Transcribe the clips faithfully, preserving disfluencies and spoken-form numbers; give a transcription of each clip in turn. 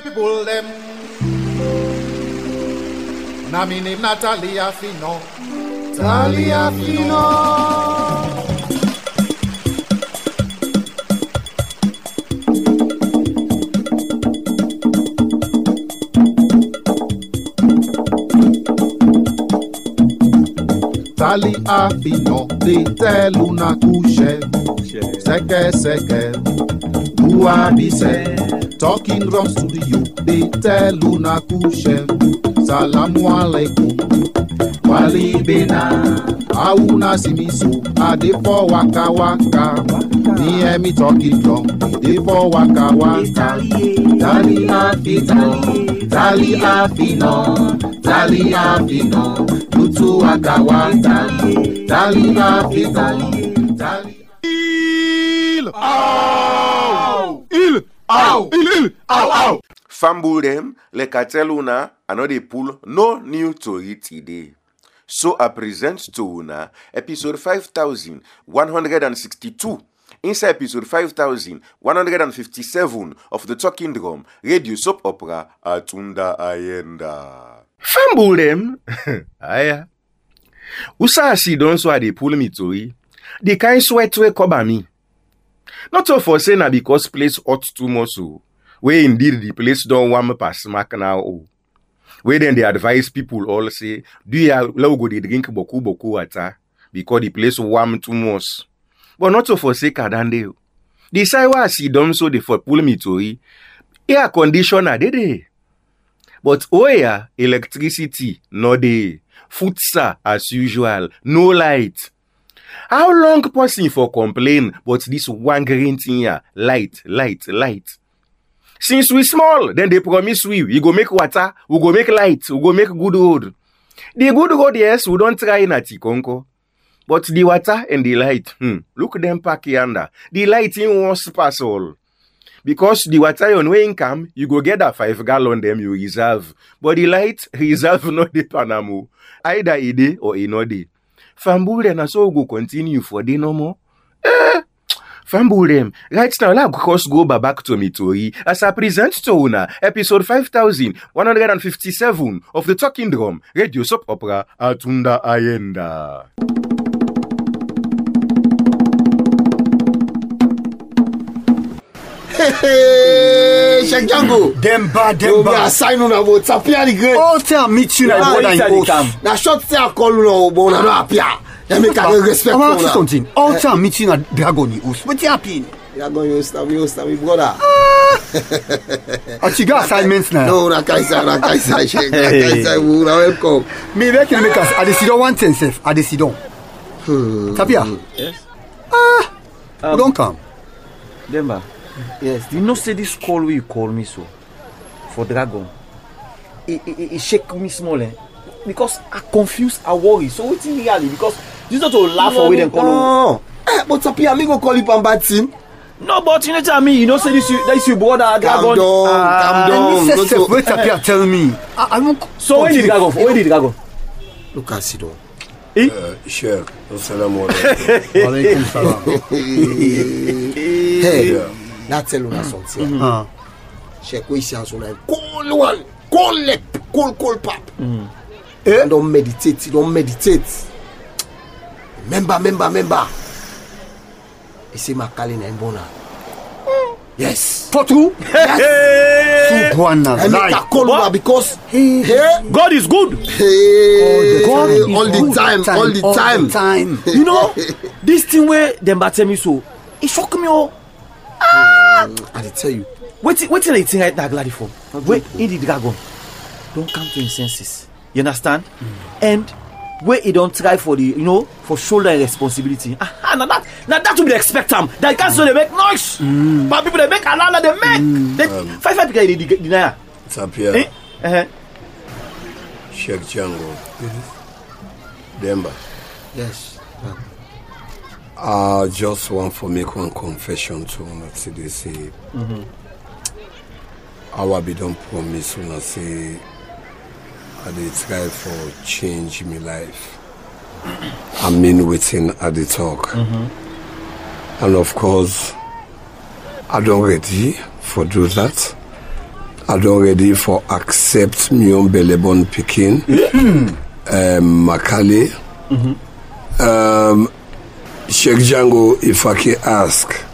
People them. Na mi name Natalia Fino. Natalia Fino. Natalia Fino. They tell una couche. Seke seke. Who are say? Talking from studio, they tell una kushe. Salamu alaikum. Wali bena. Auna simiso. Ade for waka waka. Me and me talking drum. Ade for waka waka. Tali afino. Tali afino. Tali afino. Lutu waka waka. Tali afino. Tali. Il. Oh. Il. Ow! Il, il! Ow, ow! Famboul dem, le katel una, another pool, no new story today. So I present to una episode five thousand one hundred sixty-two. Inside episode five thousand one hundred fifty-seven of the Talking Drum radio soap opera Atunda Ayenda. Famboul dem, aya. Usa si don so de pull me to yi. The kind sweat we cover me. Not all for saying na because place hot too much so. Where indeed the place don't want me pass smack now. Oh. Where then they advise people all say, do ya low go they drink boku boku water because the place warm too much. But not all for say kadande. The side why see them so they for pull me to it. Air conditioner they dey. But oh yeah, electricity no dey. Futsa as usual, no light. How long person for complain but this one green thing here, light, light, light. Since we small, then they promise we, we go make water, we go make light, we go make good road. The good road, yes, we don't try in at Tikonko. But the water and the light, hmm, look them pack yonder. The light in wants pass all. Because the water on way income, you go get a five gallon them you reserve. But the light, reserve not the Panamo. Either a day or another. Famboul dem na so go continue for the no more. Eh, Famboul dem. Right now, let's cross go back to me Tori as I present to una episode five thousand one hundred fifty-seven of the Talking Drum radio soap opera Atunda Ayenda. Hey, Shangango. Demba, Demba. We are signing on about Tapia the Great. All time meet you like more than you host. Now short say I call you now, but I don't appear. They make a respect. I want to say something. All time meet you like Dragon you host. What you happen? Dragon you host, we host, we brother. Ah, you got assignments now. No, na kaisa, na kaisa, shake, na kaisa. We welcome. Me make you make us. I dey sit down one ten self. I dey sit down. Tapia. Yes. Ah, Um, don't come. Demba. Yes. Do you know say this call where you call me so for Dragon? It, it, it shake me small, eh? Because I confused, I worry. So what's in reality? Because you not to laugh away then call. No. Eh, but Tapia, me go call you on bad team. No, but you know tell me, you know say this you this you brother Dragon. Calm down, Ah, calm down. Let me no, say so- wait Tapia tell me. I, I won't. So where did Dragon? Where did Dragon? Look at sit down. Sheikh, assalamu alaikum. Alaikum salam. Hey, that tell you something. Ah. Check we see us on cool one, cool lip, cool cool pop. Eh? Don't meditate, don't meditate. Remember, remember, remember. You see my calling and bona. Yes. For true? Yes. Subhanallah. I make a call What? now because hey, hey, God is good. hey, God hey, is all the good. time, all the all time. the time. You know, this thing where Demba tell me so, it shock me oh. I dey tell you. Wait, wait till I think right now, glad for. Wait, in the Dragon, don't come to his senses. You understand? And where he don't try for the, you know, for shoulder responsibility. Ah, now that, now that will be expect them. That can't so they make noise. Mm. But people they make alala they make. Mm. They, um, five five people they deny. Tapia, Eh? Uh-huh. Sheikh Django, Demba. Yes. I just want to make one confession to una say they say. Mm-hmm. Our be don't promise una say I dey try for change my life. I mean within at the talk. Mm-hmm. And of course I don't ready for do that. I don't ready for accept me on Belebon Pekin. um, Makale. Mm-hmm. Um, Sheikh Django, if I can ask,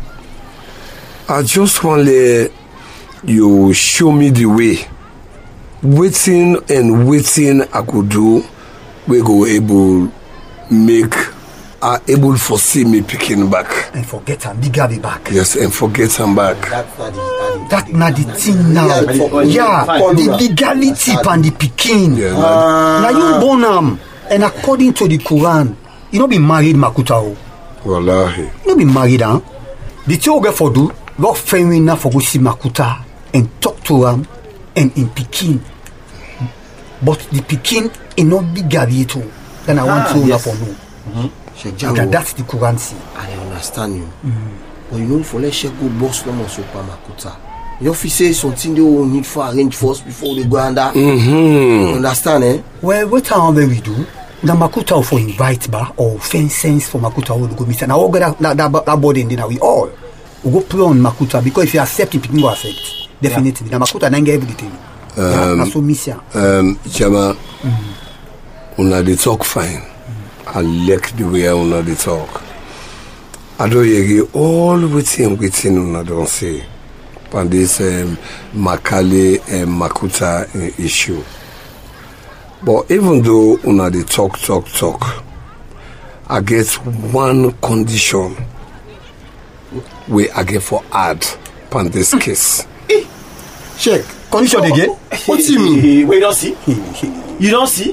I just want to you show me the way. Waiting and waiting I could do, we go able make are able to see me picking back. And forget him, bigger be back. Yes, and forget him back. That not the thing now. Yeah, the legality and the picking. Yeah, uh, now you born him, and according to the Quran, you don't be married Makutao. Wallahi. You don't be married, huh? The two get for do, not friend enough for go see Makuta and talk to him and in Pekin. But the Pekin is not bigger too. Then I want Ah, to know yes. for no. Mm-hmm. Sheikh That, Django, that's the Quran see. I understand you. Mm-hmm. But you know, for let Sheikh go boss no more so pa Makuta. Your officer something they will need for arrange first before they go under. Mm-hmm. You understand, eh? Well, what time we do? The Makuta for invite bar or fences for Makuta will go meet. And I will get that, that, that, that body and then we all we go play on Makuta because if you accept it, you go accept. Definitely. The Makuta then get everything. Um, yeah, so miss ya. Um, Chama, mm-hmm. Una they talk fine. Mm-hmm. I like the way una they talk. I don't hear all waiting, waiting una don't say. On this um, Makale and Makuta uh, issue. But even though una they talk, talk, talk, I get one condition where I get for add on this case. Check. Condition again? What do you mean? Wait, you don't see? You don't see?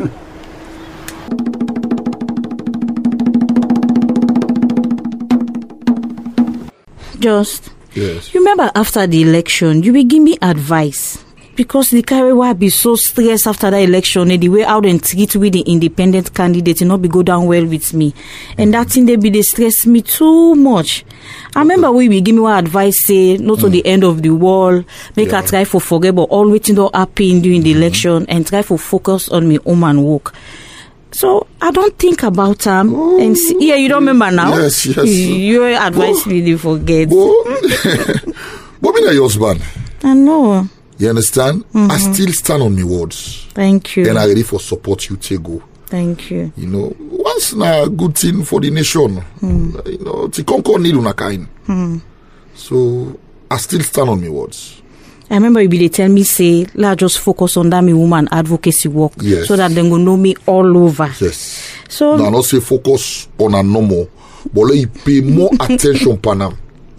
Just, Yes. you remember after the election, you will give me advice. Because the carry why be so stressed after that election, and the way how they treat with the independent candidate, you know, be go down well with me. And that thing they be they stress me too much. I remember we will give me one advice, say, not to the end of the world, make Yeah. her try for forget, but all waiting to happen during the election and try for focus on me home and work. So I don't think about them and see, yeah, you don't remember now? Yes, yes. Your advice me they forget. But me na your husband. I know. You understand? I still stand on my words. Thank you. And I ready for support you take go. Thank you. You know, once na good thing for the nation. Mm. You know, to conquer need una kind. Mm. So I still stand on my words. I remember you be they tell me say, let's just focus on that me woman advocacy work, Yes. so that they go know me all over. Yes. So Now not say focus on a normal, but let you pay more attention pa now.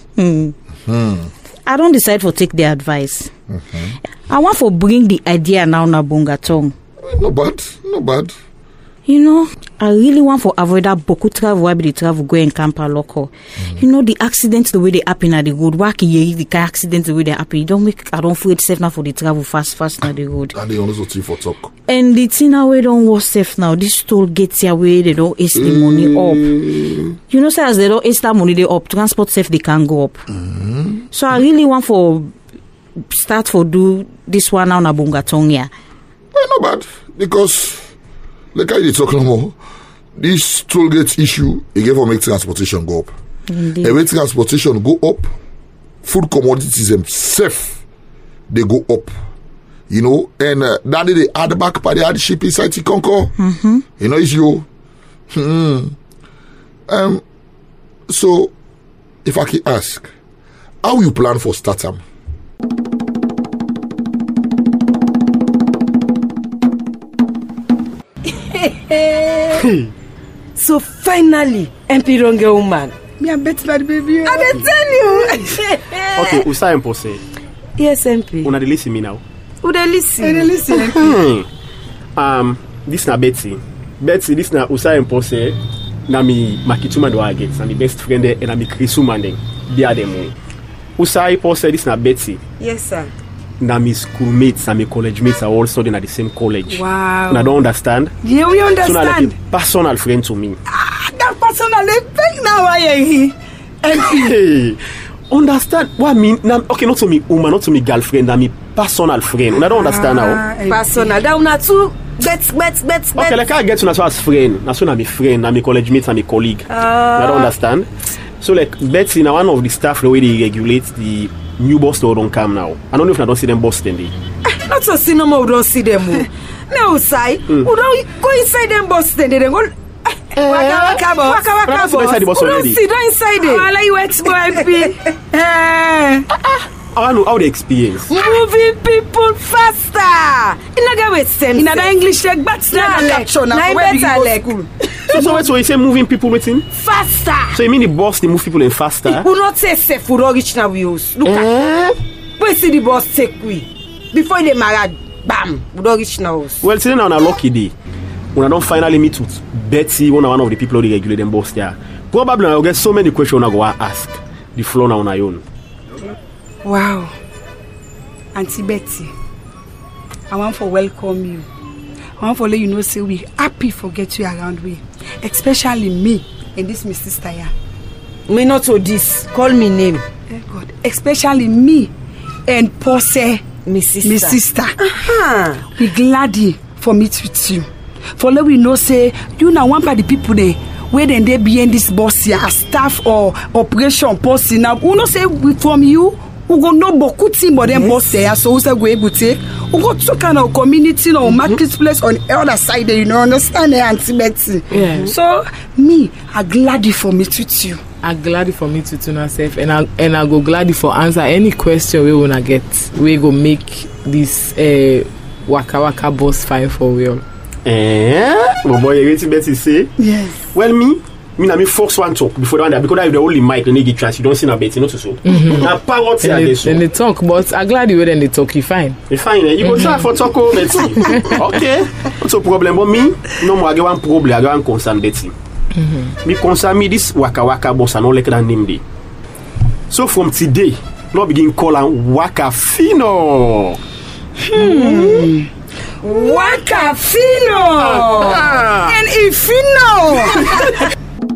I don't decide for take the advice. Mm-hmm. I want for bring the idea now na Bongatong. No bad, no bad. You know, I really want for avoid that boku travel where be the travel go and camp a local. Mm. You know, the accidents the way they happen at the road. Why can you the car accidents the way they happen? You don't make I don't feel it safe now for the travel fast fast na the road. And they also three for talk. And the thing now we don't was safe now. This toll gets here where they don't ace the money up. You know, say as they don't ace that money they up, transport safe they can go up. Mm-hmm. So I really want for start for do this one now na Bongatong here. Well, not bad. Because like I did talk no more. This toll gate issue again for make transportation go up. Indeed. And when transportation go up, food commodities themselves they go up. You know, and uh, that they add back by the hardship inside the Concord. Mm-hmm. You know, it's you. Hmm. Um. So, if I can ask, how you plan for startup? So finally, M P Ronge woman. Me a bet bad baby. I dey tell you. Okay, Usa Impose. Yes, M P. Una dey listen me now. Who dey listen? I dey listen. Hmm. Um, this na Betsy. Betsy, this na Usa Impose. Na mi makituma do against. Na mi best friend and na mi Chrisuma den. Dia demo. Usa Impose, this na Betsy. Yes, sir. Na mi schoolmates and mi college mates are all studying at the same college. Wow. And I don't understand. Yeah, we understand. So na like a personal friend to me. Ah, that personal effect now why you M P. Hey, understand what I mean? Now, okay, not to me woman, not to me girlfriend, na me personal friend. Una don't understand now. Personal. That una too bet bet bet bet. Okay, like I get to na so as friend. Na so na me friend, na me college mates, na me colleague. Uh, I don't understand. So like Betsy, na one of the staff the way they regulate the new boss store don't come now. I don't know if I don't see them boss then. Not so see no more, we don't see them. No, say, we don't go inside them boss then. They don't go. Waka waka boss. Waka waka boss. We don't see them inside there. Wala you ex-boy. Eh. I know how the experience. Moving people faster. In a way, same. In another English, like but now lecture now. Where you go school? So, so, so you say moving people with him? Faster. So you mean the boss they move people in faster? We not say safe. We don't reach now we use. Look at. Where see the boss take we before they married? Bam. We don't reach now. Well, today now on a lucky day, when I don't finally meet with Betsy, one one of the people who regulate them boss there, probably I'll get so many questions I go ask the floor now on my own. Wow, Auntie Betty, I want to welcome you. I want to let you know, say we happy for get you around we, especially me and this my sister here. Me not so this. Call me name. Eh, God, especially me and Pose, my sister. My sister. Uh-huh. We glad for meet with you. For let we know, say you now one by the people there. Where then they be in this boss here, as staff or operation post now. We know say we from you. We go no beaucoup team but then boss there, so we say go able to we go to kind of community or marketplace on the other side there, you know, understand, Auntie Betty? Yeah. So me, I glad for me to you. I glad for me to to myself, and I and I go glad for answer any question we wanna get. We go make this uh, waka waka boss fine for real. Eh? My boy, you Betty say? Yes. Well, me. Me na me force one talk before the one that because I have the only mic and they get trash. You don't see na Betty, not so. Na power to they, then they talk, but I'm glad you when they talk. You fine. You fine. Eh? You go try for talk oh Betty. Okay. What's the problem? But me, no more. I get one problem. I get one concern Betty. Mm-hmm. Me concern me this waka waka boss and all like that name day. So from today, now begin call am Waka Fino. Hmm. Waka Fino. Ah. And if you know.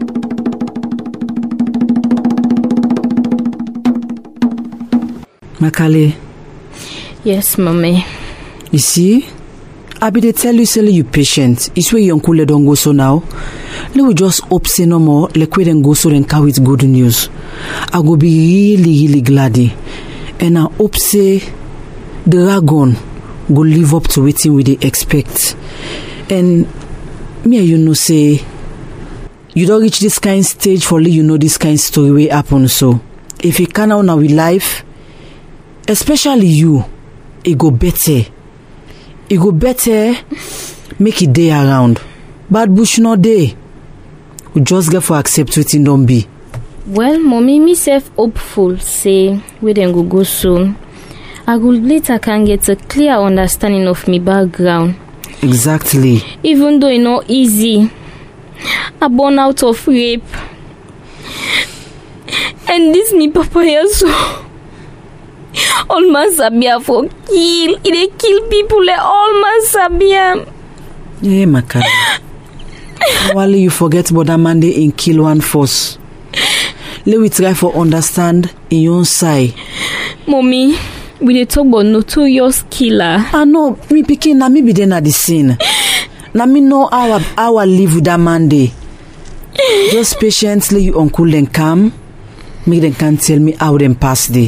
Makale. Yes, mommy. You see, I be they tell you, say you patient. It's where your uncle don't go so now. Let we just hope say no more. Like we then go so then carry with good news. I go be really, really glad. And I hope say Dragon go live up to waiting we they expect. And me and you know say you don't reach this kind of stage for you know this kind of story way happen. So if you can now with life, especially you, it go better. It go better make it day around. Bad bush no day. We just get for accept waiting don't be. Well, mommy, me self hopeful say we then go go soon. I go later can get a clear understanding of me background. Exactly. Even though it's not easy. I born out of rape. And this me papa here so all man sabia for kill. He dey kill people like all man sabia. Yeah, Makale. Wally, you forget about that man in kill one force. Let we try for understand in your own side. Mommy, we dey talk about notorious killer. I know, me picking na me be there at the scene. Na me know how I, how I live with that man day. Just patiently you uncle then come. Make them can tell me how them pass day.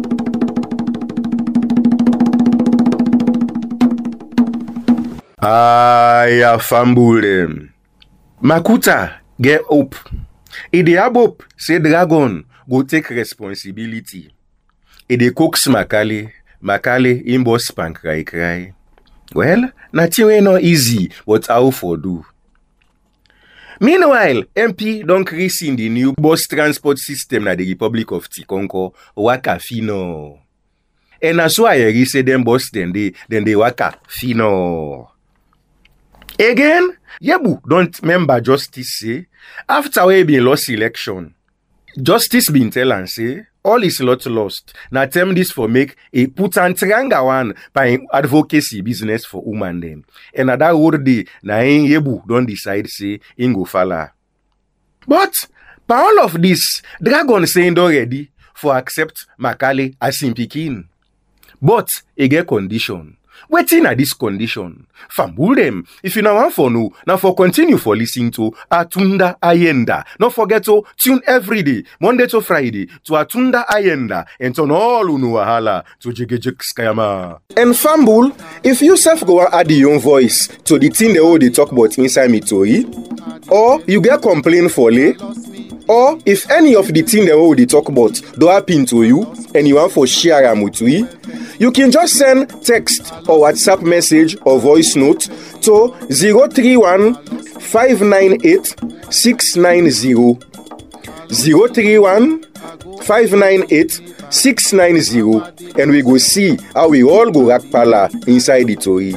Aya fambule. Makuta get up. E dey have hope say Dragon go take responsibility. E dey coax Makale. Makale in boss spank cry cry. Well, nothing way not easy, but how for do. Meanwhile, M P don't create in the new bus transport system na the Republic of Tikonko, Waka Fino. And that's why I say them bus then they then they Waka Fino. Again, Yebu don't remember Justice say, after we been lost election, Justice been tell and say, all is lot lost. Now term this for make a put and triangle one by advocacy business for woman them. And at that word day, na in Yebu don't decide say in go falla. But by all of this, Dragon saying already for accept Makale as him pikin. But a get condition. Wetin na this condition? Fambul dem. If you now want for know, now for continue for listening to Atunda Ayenda. Don't forget to tune every day, Monday to Friday, to Atunda Ayenda and turn all unu wahala to Jigejik Skayama. And Fambul, if you self go and add your own voice to the thing they all they talk about inside me tori, or you get complaint for lay, or if any of the thing they all they talk about do happen to you and you want for share am with we, you can just send text or WhatsApp message or voice note to zero three one five nine eight six nine zero zero three one five nine eight six nine zero and we go see how we all go rack pala inside the tori.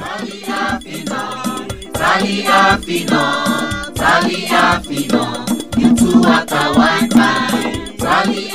Sali